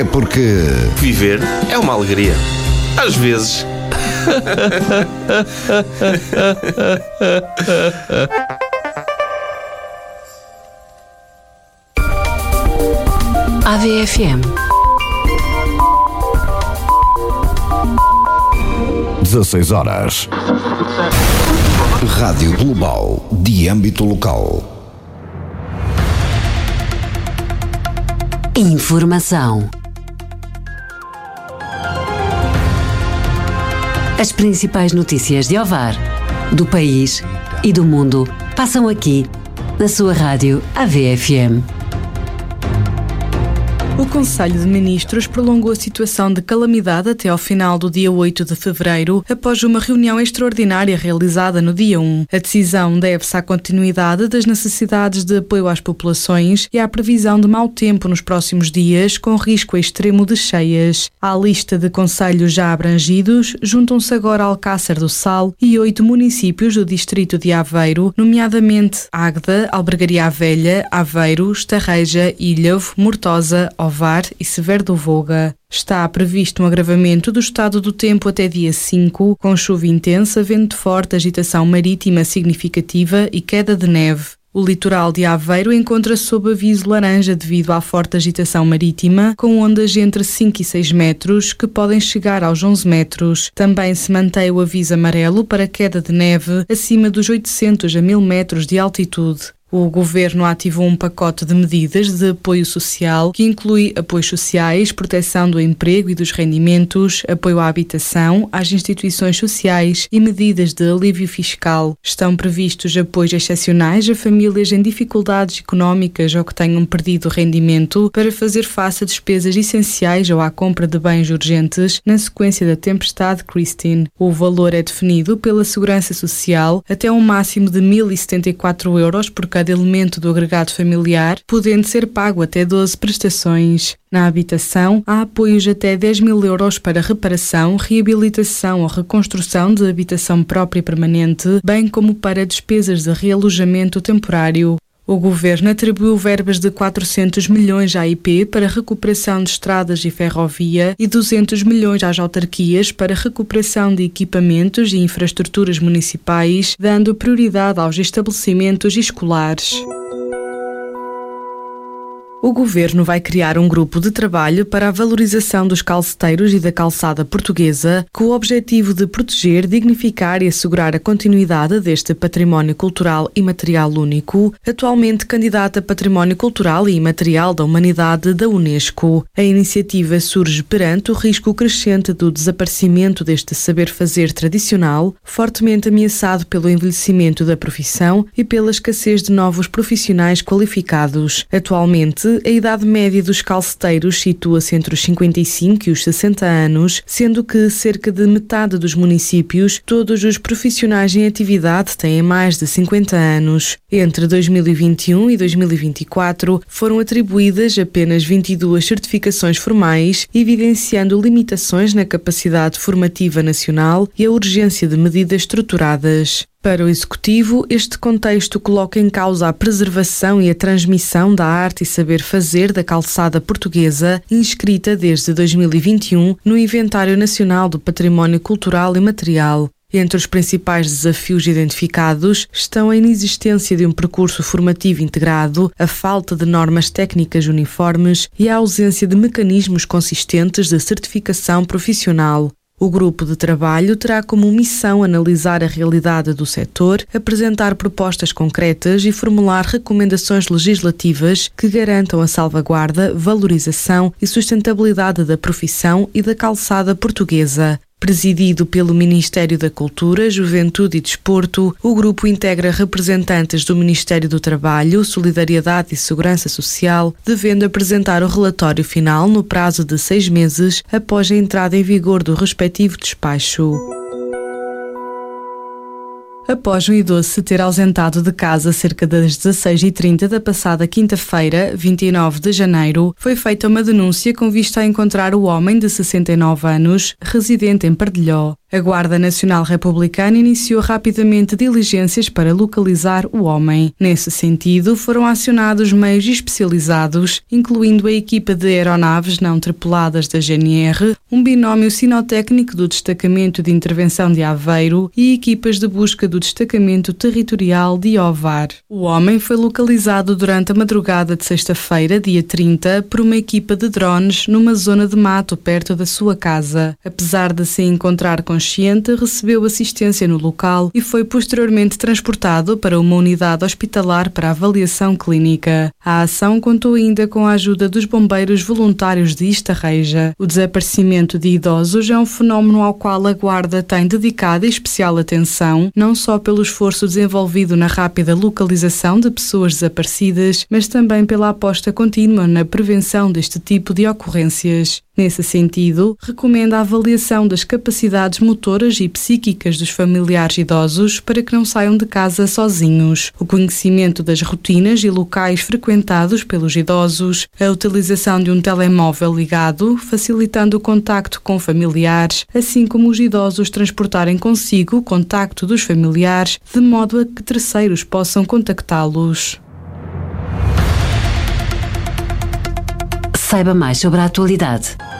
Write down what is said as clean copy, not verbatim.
Porque viver é uma alegria. Às vezes. AVFM 16 horas. Rádio Global de âmbito local. Informação. As principais notícias de Ovar, do país e do mundo passam aqui, na sua rádio AVFM. O Conselho de Ministros prolongou a situação de calamidade até ao final do dia 8 de fevereiro, após uma reunião extraordinária realizada no dia 1. A decisão deve-se à continuidade das necessidades de apoio às populações e à previsão de mau tempo nos próximos dias, com risco extremo de cheias. À lista de concelhos já abrangidos, juntam-se agora Alcácer do Sal e 8 municípios do distrito de Aveiro, nomeadamente Águeda, Albergaria Velha, Aveiro, Estarreja, Ilhavo, Mortosa, Ovar e Severo do Voga. Está previsto um agravamento do estado do tempo até dia 5, com chuva intensa, vento forte, agitação marítima significativa e queda de neve. O litoral de Aveiro encontra-se sob aviso laranja devido à forte agitação marítima, com ondas entre 5 e 6 metros, que podem chegar aos 11 metros. Também se mantém o aviso amarelo para queda de neve acima dos 800 a 1000 metros de altitude. O Governo ativou um pacote de medidas de apoio social que inclui apoios sociais, proteção do emprego e dos rendimentos, apoio à habitação, às instituições sociais e medidas de alívio fiscal. Estão previstos apoios excepcionais a famílias em dificuldades económicas ou que tenham perdido o rendimento para fazer face a despesas essenciais ou à compra de bens urgentes na sequência da tempestade Christine. O valor é definido pela Segurança Social até um máximo de 1.074 euros por cada elemento do agregado familiar, podendo ser pago até 12 prestações. Na habitação, há apoios até 10.000 euros para reparação, reabilitação ou reconstrução de habitação própria e permanente, bem como para despesas de realojamento temporário. O Governo atribuiu verbas de 400 milhões à IP para recuperação de estradas e ferrovia e 200 milhões às autarquias para recuperação de equipamentos e infraestruturas municipais, dando prioridade aos estabelecimentos escolares. O Governo vai criar um grupo de trabalho para a valorização dos calceteiros e da calçada portuguesa, com o objetivo de proteger, dignificar e assegurar a continuidade deste património cultural e material único, atualmente candidato a Património Cultural e Imaterial da Humanidade da Unesco. A iniciativa surge perante o risco crescente do desaparecimento deste saber-fazer tradicional, fortemente ameaçado pelo envelhecimento da profissão e pela escassez de novos profissionais qualificados. Atualmente, a idade média dos calceteiros situa-se entre os 55 e os 60 anos, sendo que cerca de metade dos municípios, todos os profissionais em atividade têm mais de 50 anos. Entre 2021 e 2024 foram atribuídas apenas 22 certificações formais, evidenciando limitações na capacidade formativa nacional e a urgência de medidas estruturadas. Para o Executivo, este contexto coloca em causa a preservação e a transmissão da arte e saber-fazer da calçada portuguesa, inscrita desde 2021 no Inventário Nacional do Património Cultural e Material. Entre os principais desafios identificados estão a inexistência de um percurso formativo integrado, a falta de normas técnicas uniformes e a ausência de mecanismos consistentes de certificação profissional. O grupo de trabalho terá como missão analisar a realidade do setor, apresentar propostas concretas e formular recomendações legislativas que garantam a salvaguarda, valorização e sustentabilidade da profissão e da calçada portuguesa. Presidido pelo Ministério da Cultura, Juventude e Desporto, o grupo integra representantes do Ministério do Trabalho, Solidariedade e Segurança Social, devendo apresentar o relatório final no prazo de 6 meses após a entrada em vigor do respectivo despacho. Após um idoso se ter ausentado de casa cerca das 16h30 da passada quinta-feira, 29 de janeiro, foi feita uma denúncia com vista a encontrar o homem de 69 anos, residente em Pardelhó. A Guarda Nacional Republicana iniciou rapidamente diligências para localizar o homem. Nesse sentido, foram acionados meios especializados, incluindo a equipa de aeronaves não tripuladas da GNR, um binómio sinotécnico do Destacamento de Intervenção de Aveiro e equipas de busca do Destacamento Territorial de Ovar. O homem foi localizado durante a madrugada de sexta-feira, dia 30, por uma equipa de drones numa zona de mato perto da sua casa. Apesar de se encontrar consciente, recebeu assistência no local e foi posteriormente transportado para uma unidade hospitalar para avaliação clínica. A ação contou ainda com a ajuda dos bombeiros voluntários de Istarreja. O desaparecimento de idosos é um fenómeno ao qual a Guarda tem dedicado especial atenção, não só pelo esforço desenvolvido na rápida localização de pessoas desaparecidas, mas também pela aposta contínua na prevenção deste tipo de ocorrências. Nesse sentido, recomenda a avaliação das capacidades motoras e psíquicas dos familiares idosos para que não saiam de casa sozinhos, o conhecimento das rotinas e locais frequentados pelos idosos, a utilização de um telemóvel ligado, facilitando o contacto com familiares, assim como os idosos transportarem consigo o contacto dos familiares, de modo a que terceiros possam contactá-los. Saiba mais sobre a atualidade